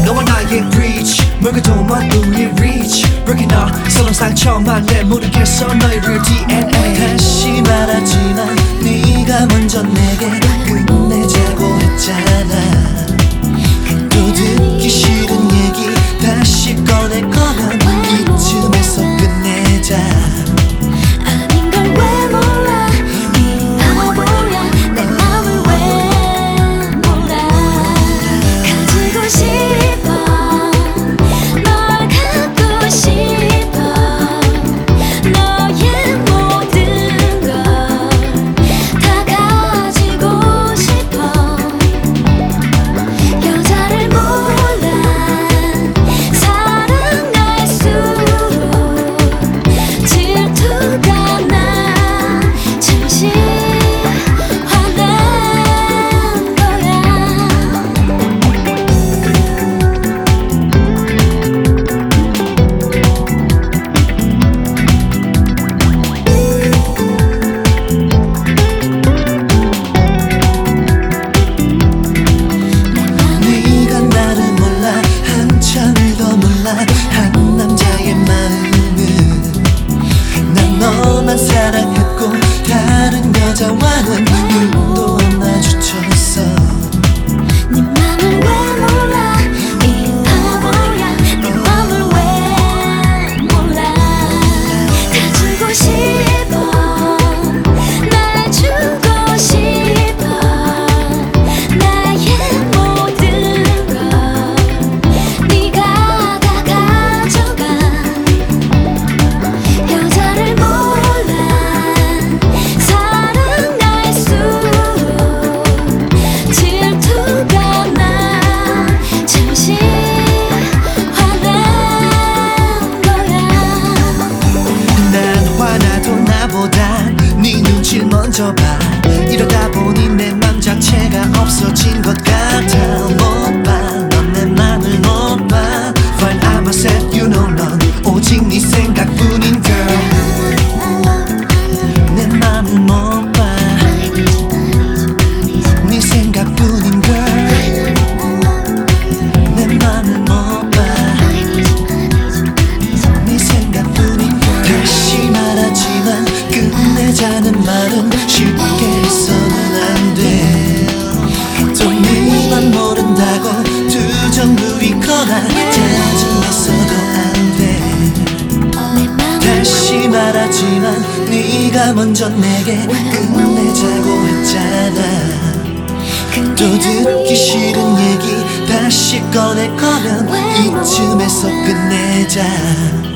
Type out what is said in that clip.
너와 나의 reach 물고도만 우리 reach Breaking up 서로 상처만 내 모르겠어 너의 real DNA 다시 말하지만 네가 먼저 내게 끝내자고 했잖아. 또 듣기 싫은 얘기 다시 꺼낼 거면 이쯤에서 끝내자. 아닌 걸 왜 몰라 이 바보야 내 맘을 왜 몰라 가지고 싶어 널 갖고 싶어 너의 모든 걸 다 가지고 싶어 여자를 몰라 사랑할수록 질투가 나 잠시 화낸 거야 네가 나를 몰라 한참을 더 몰라 한 남자의 마음은 난 너만 사랑했고 다른 여자와는 눈도 안 마주쳤어. 네 맘을 왜 몰라 이 바보야 내 맘을 왜 몰라 가지고 싶어 날 주고 싶어 나의 모든 걸 네가 다 가져가 여자를 몰라 사랑할수록 질투가 나 잠시 화낸 거야 난 화나도 나보다 네 눈치를 먼저 봐. 이러다 보니 내 맘 자체가 없어진 것 같아. 못 봐, 넌 내 맘을 못 봐. Fine, I'm a set, you know 넌 오직 네 생각뿐인 girl. 내 맘을 못 봐. 네 생각뿐인 girl. 내 맘을 못 봐. 네 생각뿐인 girl. 다시 말하지만 끝내자는 말은 쉽게 해서는 안 돼. 또 네만 모른다고 두정 부리거나 짜증냈어도 안 돼. 다시 말하지만 네가 먼저 내게 끝내자고 했잖아. 또 듣기 싫은 얘기 다시 꺼낼 거면 이쯤에서 끝내자.